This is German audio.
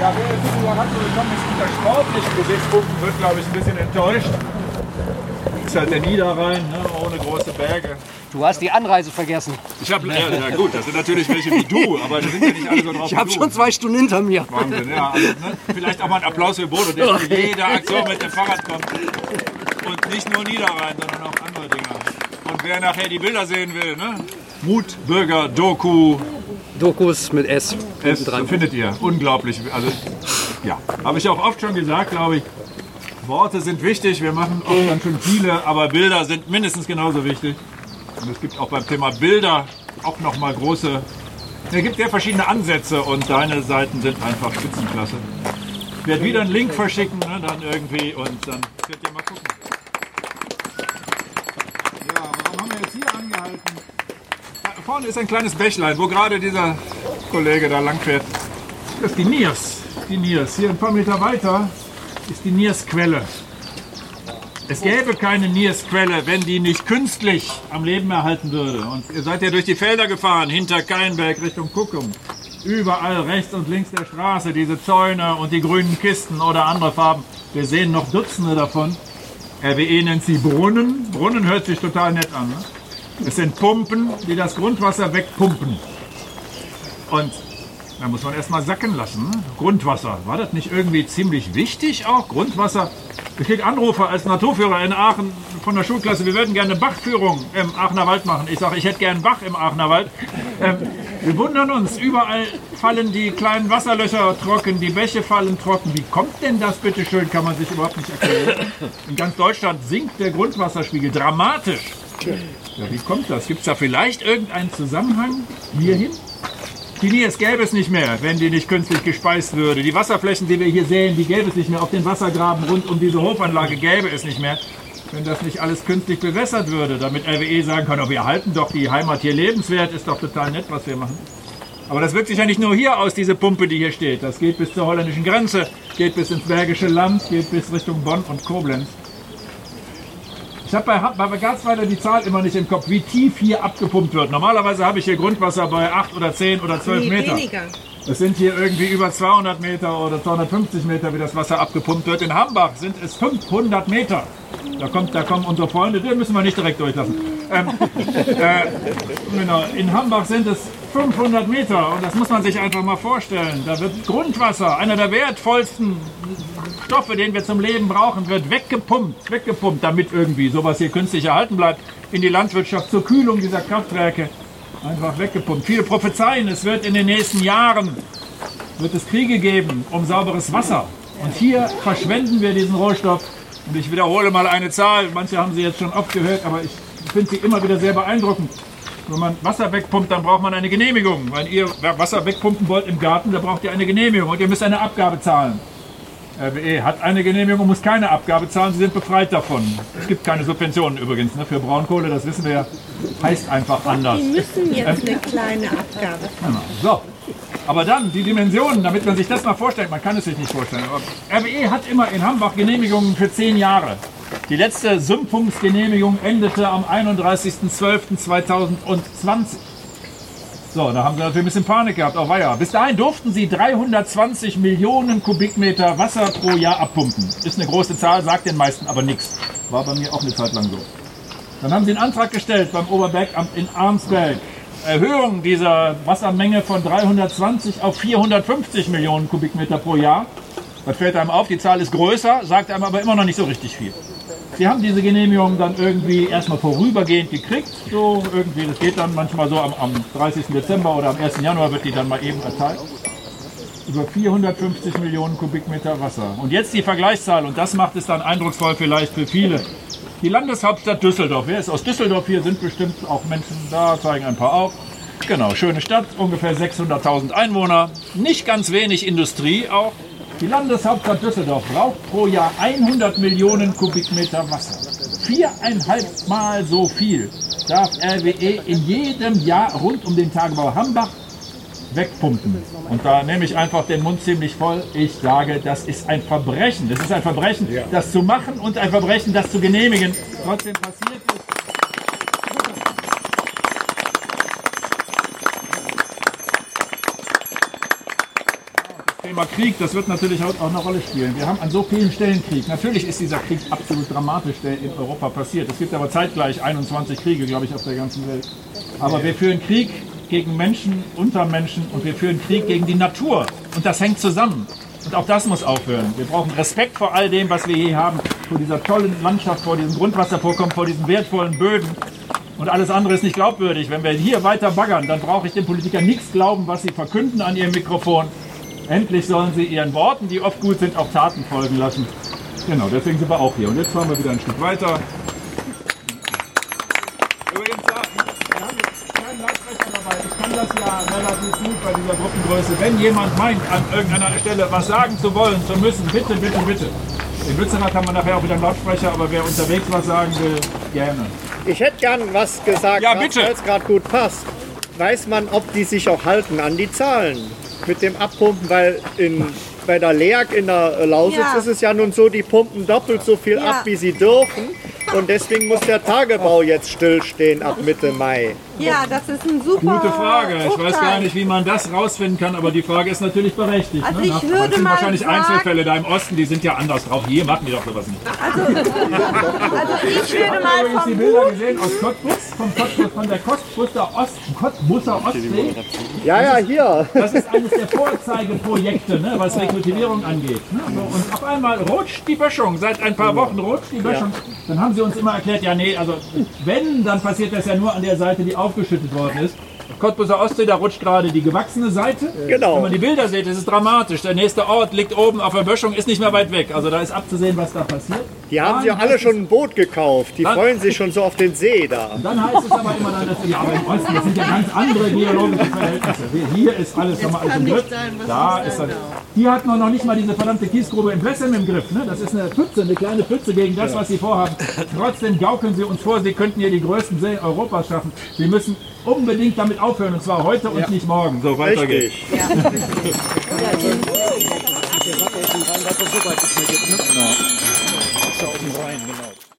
Ja, wer jetzt überrascht gekommen ist, unter sportlichen Gesichtspunkten wird, glaube ich, ein bisschen enttäuscht. Das ist halt der Niederrhein, ne, ohne große Berge. Du hast die Anreise vergessen. Ich habe, ja gut, das sind natürlich welche wie du, aber da sind ja nicht alle so drauf. Ich habe schon 2 Stunden hinter mir. Wahnsinn, ja. Also, ne, vielleicht auch mal ein Applaus für Bodo, der zu jeder Aktion mit dem Fahrrad kommt. Und nicht nur Niederrhein, sondern auch andere Dinge. Und wer nachher die Bilder sehen will, ne? Mutbürger, Doku. Dokus mit S. Es findet ihr. Unglaublich. Also, ja. Habe ich auch oft schon gesagt, glaube ich. Worte sind wichtig, wir machen oft dann schon viele, aber Bilder sind mindestens genauso wichtig. Und es gibt auch beim Thema Bilder auch noch mal große. Es gibt sehr verschiedene Ansätze und deine Seiten sind einfach Spitzenklasse. Ich werde wieder einen Link verschicken, ne, dann irgendwie und dann könnt ihr mal gucken. Ja, warum haben wir jetzt hier angehalten? Da vorne ist ein kleines Bächlein, wo gerade dieser Kollege da lang fährt. Das ist die Niers. Die Niers. Hier ein paar Meter weiter ist die Niersquelle. Es gäbe keine Niersquelle, wenn die nicht künstlich am Leben erhalten würde. Und ihr seid ja durch die Felder gefahren, hinter Keinberg Richtung Kuckum. Überall rechts und links der Straße, diese Zäune und die grünen Kisten oder andere Farben. Wir sehen noch Dutzende davon. RWE nennt sie Brunnen. Brunnen hört sich total nett an. Ne? Es sind Pumpen, die das Grundwasser wegpumpen. Und da muss man erstmal sacken lassen. Ne? Grundwasser, war das nicht irgendwie ziemlich wichtig auch? Grundwasser. Ich kriege Anrufe als Naturführer in Aachen von der Schulklasse, wir würden gerne eine Bachführung im Aachener Wald machen. Ich sage, ich hätte gerne einen Bach im Aachener Wald. Wir wundern uns, überall fallen die kleinen Wasserlöcher trocken, die Bäche fallen trocken. Wie kommt denn das bitte schön, kann man sich überhaupt nicht erklären. In ganz Deutschland sinkt der Grundwasserspiegel dramatisch. Ja, wie kommt das? Gibt es da vielleicht irgendeinen Zusammenhang hierhin? Die Niers gäbe es nicht mehr, wenn die nicht künstlich gespeist würde. Die Wasserflächen, die wir hier sehen, die gäbe es nicht mehr. Auf den Wassergraben rund um diese Hofanlage gäbe es nicht mehr, wenn das nicht alles künstlich bewässert würde. Damit RWE sagen kann, oh, wir halten doch die Heimat hier lebenswert, ist doch total nett, was wir machen. Aber das wirkt sich ja nicht nur hier aus, diese Pumpe, die hier steht. Das geht bis zur holländischen Grenze, geht bis ins Bergische Land, geht bis Richtung Bonn und Koblenz. Ich habe bei Garzweiler die Zahl immer nicht im Kopf, wie tief hier abgepumpt wird. Normalerweise habe ich hier Grundwasser bei 8 oder 10 oder 12 Meter. Weniger. Es sind hier irgendwie über 200 Meter oder 250 Meter, wie das Wasser abgepumpt wird. In Hambach sind es 500 Meter. Da kommen unsere Freunde, den müssen wir nicht direkt durchlassen. Genau. In Hambach sind es 500 Meter und das muss man sich einfach mal vorstellen. Da wird Grundwasser, einer der wertvollsten Stoffe, den wir zum Leben brauchen, wird weggepumpt, damit irgendwie sowas hier künstlich erhalten bleibt, in die Landwirtschaft zur Kühlung dieser Kraftwerke. Einfach weggepumpt. Viele prophezeien, es wird in den nächsten Jahren wird es Kriege geben um sauberes Wasser. Und hier verschwenden wir diesen Rohstoff. Und ich wiederhole mal eine Zahl, manche haben sie jetzt schon oft gehört, aber ich finde sie immer wieder sehr beeindruckend. Wenn man Wasser wegpumpt, dann braucht man eine Genehmigung. Wenn ihr Wasser wegpumpen wollt im Garten, dann braucht ihr eine Genehmigung und ihr müsst eine Abgabe zahlen. RWE hat eine Genehmigung und muss keine Abgabe zahlen, sie sind befreit davon. Es gibt keine Subventionen übrigens, ne, für Braunkohle, das wissen wir ja, heißt einfach anders. Die müssen jetzt eine kleine Abgabe. Genau. So, aber dann die Dimensionen, damit man sich das mal vorstellt, man kann es sich nicht vorstellen. Aber RWE hat immer in Hambach Genehmigungen für 10 Jahre. Die letzte Sümpfungsgenehmigung endete am 31.12.2020. So, da haben sie natürlich ein bisschen Panik gehabt, auch weiter. Bis dahin durften sie 320 Millionen Kubikmeter Wasser pro Jahr abpumpen. Ist eine große Zahl, sagt den meisten aber nichts. War bei mir auch eine Zeit lang so. Dann haben sie einen Antrag gestellt beim Oberbergamt in Arnsberg. Erhöhung dieser Wassermenge von 320 auf 450 Millionen Kubikmeter pro Jahr. Das fällt einem auf, die Zahl ist größer, sagt einem aber immer noch nicht so richtig viel. Sie haben diese Genehmigung dann irgendwie erstmal vorübergehend gekriegt. So irgendwie, das geht dann manchmal so am 30. Dezember oder am 1. Januar wird die dann mal eben erteilt. Über 450 Millionen Kubikmeter Wasser. Und jetzt die Vergleichszahl, und das macht es dann eindrucksvoll vielleicht für viele. Die Landeshauptstadt Düsseldorf. Wer ist aus Düsseldorf hier? Sind bestimmt auch Menschen da, zeigen ein paar auf. Genau, schöne Stadt, ungefähr 600.000 Einwohner. Nicht ganz wenig Industrie auch. Die Landeshauptstadt Düsseldorf braucht pro Jahr 100 Millionen Kubikmeter Wasser. 4,5 Mal so viel darf RWE in jedem Jahr rund um den Tagebau Hambach wegpumpen. Und da nehme ich einfach den Mund ziemlich voll. Ich sage, das ist ein Verbrechen. Das ist ein Verbrechen, das zu machen und ein Verbrechen, das zu genehmigen. Trotzdem passiert es. Thema Krieg, das wird natürlich auch eine Rolle spielen. Wir haben an so vielen Stellen Krieg. Natürlich ist dieser Krieg absolut dramatisch, der in Europa passiert. Es gibt aber zeitgleich 21 Kriege, glaube ich, auf der ganzen Welt. Aber wir führen Krieg gegen Menschen, unter Menschen und wir führen Krieg gegen die Natur. Und das hängt zusammen. Und auch das muss aufhören. Wir brauchen Respekt vor all dem, was wir hier haben, vor dieser tollen Landschaft, vor diesem Grundwasservorkommen, vor diesen wertvollen Böden. Und alles andere ist nicht glaubwürdig. Wenn wir hier weiter baggern, dann brauche ich den Politikern nichts glauben, was sie verkünden an ihrem Mikrofon. Endlich sollen sie ihren Worten, die oft gut sind, auch Taten folgen lassen. Genau, deswegen sind wir auch hier. Und jetzt fahren wir wieder ein Stück weiter. Übrigens, wir haben jetzt keinen Lautsprecher dabei. Ich kann das ja relativ gut bei dieser Gruppengröße. Wenn jemand meint, an irgendeiner Stelle was sagen zu wollen, zu müssen, bitte, bitte, bitte. In Lützerath haben wir nachher auch wieder einen Lautsprecher, aber wer unterwegs was sagen will, gerne. Ich hätte gern was gesagt, Ja, bitte. weil es gerade gut passt. Weiß man, ob die sich auch halten an die Zahlen mit dem Abpumpen? Weil bei der LEAG in der Lausitz ist es ja nun so, die pumpen doppelt so viel ab, wie sie dürfen. Und deswegen muss der Tagebau jetzt stillstehen ab Mitte Mai. Ja, das ist ein super Gute Frage. Ich weiß gar Urteil. nicht, wie man das rausfinden kann, aber die Frage ist natürlich berechtigt. Also ne? ich Aber würde das sind mal wahrscheinlich sagen- Einzelfälle da im Osten, die sind ja anders drauf. Hier machen die doch sowas nicht. Also ich würde mal Übrigens die vom Bilder gesehen aus Cottbus, von der Cottbuser Ostsee. Ja, hier. Das ist eines der Vorzeigeprojekte, ne, was Rekultivierung angeht. Ne? So, und auf einmal rutscht die Böschung, seit ein paar Wochen rutscht die Böschung. Dann haben sie uns immer erklärt, ja nee, also wenn, dann passiert das ja nur an der Seite, die aufgeschüttet worden ist. Cottbuser Ostsee, da rutscht gerade die gewachsene Seite. Genau. Wenn man die Bilder sieht, ist es dramatisch. Der nächste Ort liegt oben auf der Böschung, ist nicht mehr weit weg. Also da ist abzusehen, was da passiert. Die haben sich ja alle schon ein Boot gekauft. Die freuen sich schon so auf den See da. Dann heißt es aber immer dann, dass ja, aber im Osten, das sind ja ganz andere geologische Verhältnisse. Hier ist alles nochmal alles im Griff. Da ist das. Die hatten noch nicht mal diese verdammte Kiesgrube in Blessem im Griff. Ne? Das ist eine Pfütze, eine kleine Pfütze gegen das, was sie vorhaben. Trotzdem gaukeln sie uns vor, sie könnten hier die größten Seen Europas schaffen. Sie müssen unbedingt damit aufhören, und zwar heute und nicht morgen. So, weiter geht's. Richtig. Der Wasser ist im Rhein, was es so weit nicht mehr gibt. Ne? Wasser auf dem Rhein, genau.